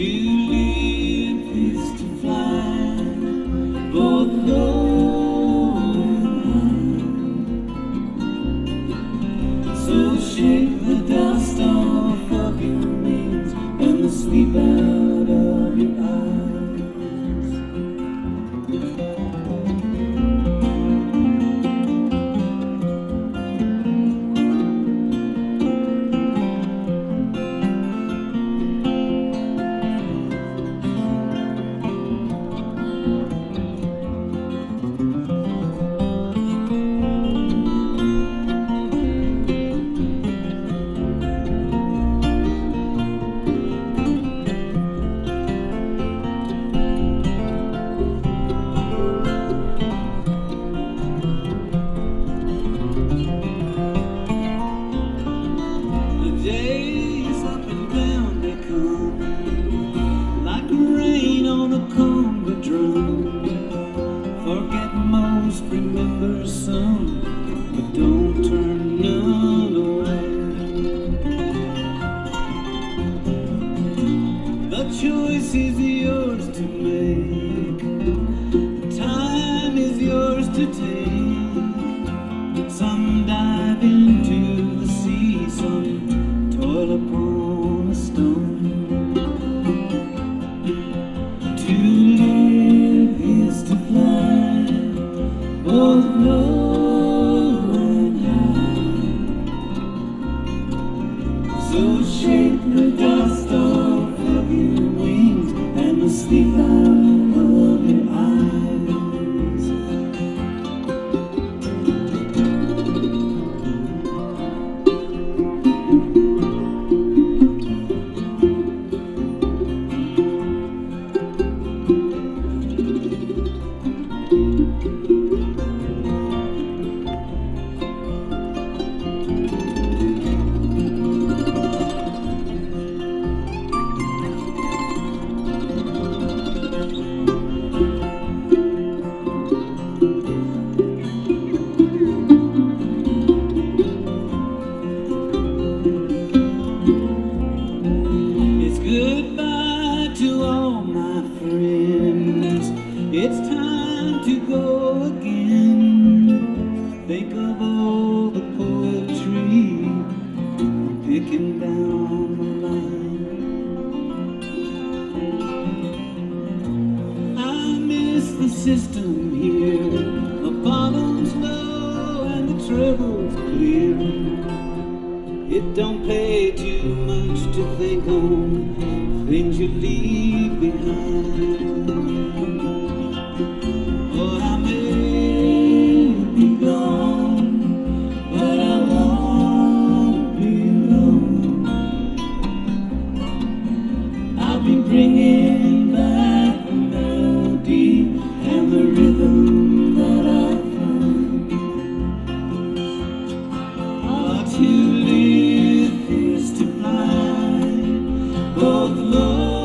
To live is to fly, both low and high. So shake the dust off of your wings and the sleep out of your eyes. Days up and down they come, like rain on a conga drum. Forget most, remember some, but don't turn none away. The choice is yours to make, time is yours to take. Some dive into the sea, some toil upon a stone. To live is to fly, both low and high. So shake the dust off of your wings and the sleep out of your eyes. Goodbye to all my friends, it's time to go again. Think of all the poetry I'm picking down the line. I miss the system here, the bottom's low and the treble's clear. It don't pay too much to think on things you leave behind. Oh, I may be gone, but I won't be alone. I'll be bringing back the melody and the rhythm that I find. Oh, to live is to fly, both low